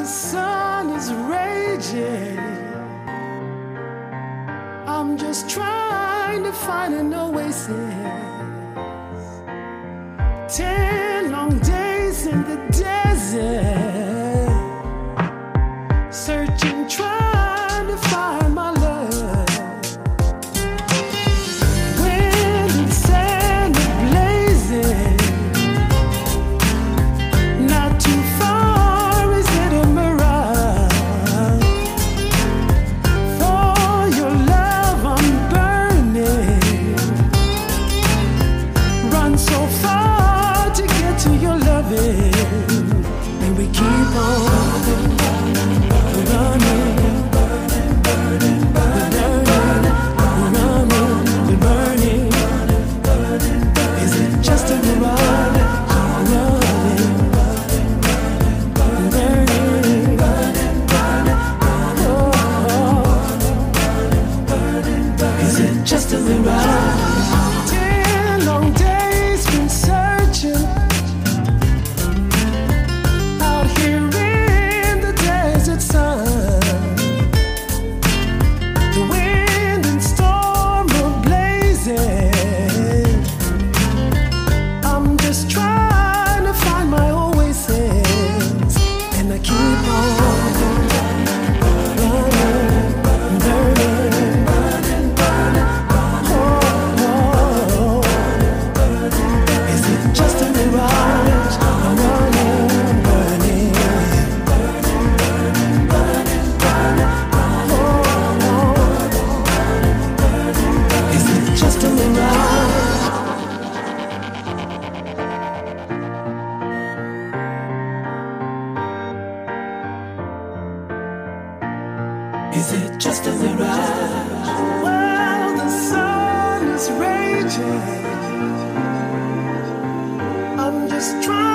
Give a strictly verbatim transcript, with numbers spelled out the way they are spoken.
the sun is raging, I'm just trying to find an oasis. Ten long days in the desert, searching, trying to find my love. Wind and sand are blazing, not too far, is it a mirage? For your love I'm burning, run so far to get to your loving, and we keep on running, running, burning, burning, burning, we're burning. Is it just a mirage? Running, burning, oh, is it just a mirage? Ten long days been searching out here in the desert sun. The wind and storm are blazing. I'm just trying to find my oasis, and I keep on running, burning, oh, oh. Is it just a mirage? I'm running, burning, oh, oh. Is it just a mirage? Is it just a mirage? Well, the sun is raging, I'm just trying